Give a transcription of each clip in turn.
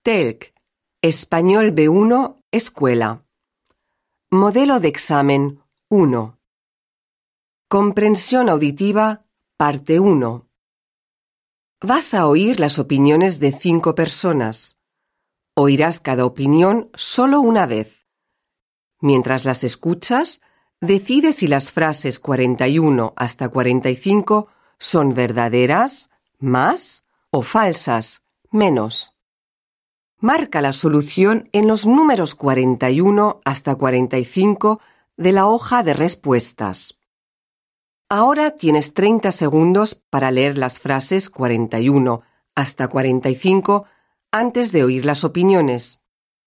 TELC, Español B1, Escuela. Modelo de examen 1. Comprensión auditiva, parte 1. Vas a oír las opiniones de 5 personas. Oirás cada opinión solo una vez. Mientras las escuchas, decide si las frases 41 hasta 45 son verdaderas, más, o falsas, menos. Marca la solución en los números 41 hasta 45 de la hoja de respuestas. Ahora tienes 30 segundos para leer las frases 41 hasta 45 antes de oír las opiniones.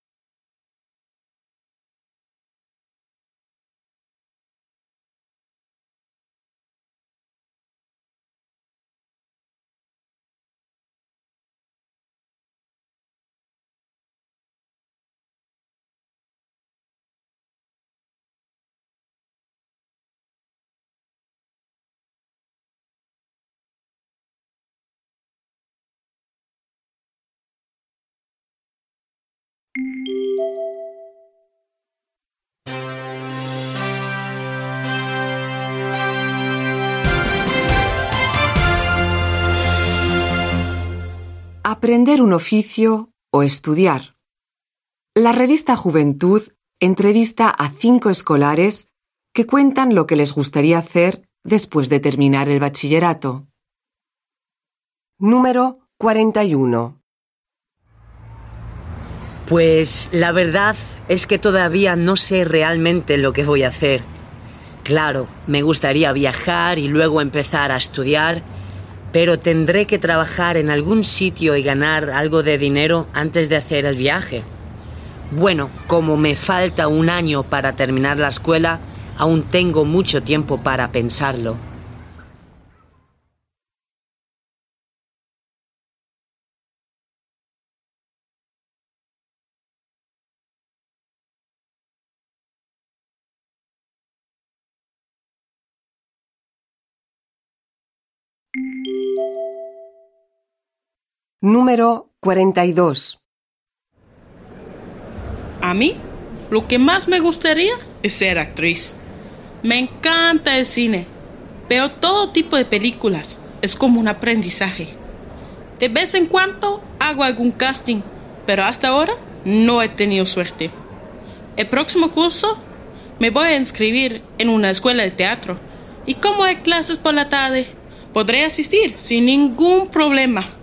Aprender un oficio o estudiar. La revista Juventud entrevista a 5 escolares que cuentan lo que les gustaría hacer después de terminar el bachillerato. Número 41. Pues la verdad es que todavía no sé realmente lo que voy a hacer. Claro, me gustaría viajar y luego empezar a estudiar, pero tendré que trabajar en algún sitio y ganar algo de dinero antes de hacer el viaje. Bueno, como me falta un año para terminar la escuela, aún tengo mucho tiempo para pensarlo. Número 42. A mí, lo que más me gustaría es ser actriz. Me encanta el cine. Veo todo tipo de películas. Es como un aprendizaje. De vez en cuando hago algún casting, pero hasta ahora no he tenido suerte. El próximo curso me voy a inscribir en una escuela de teatro. Y como hay clases por la tarde, podré asistir sin ningún problema.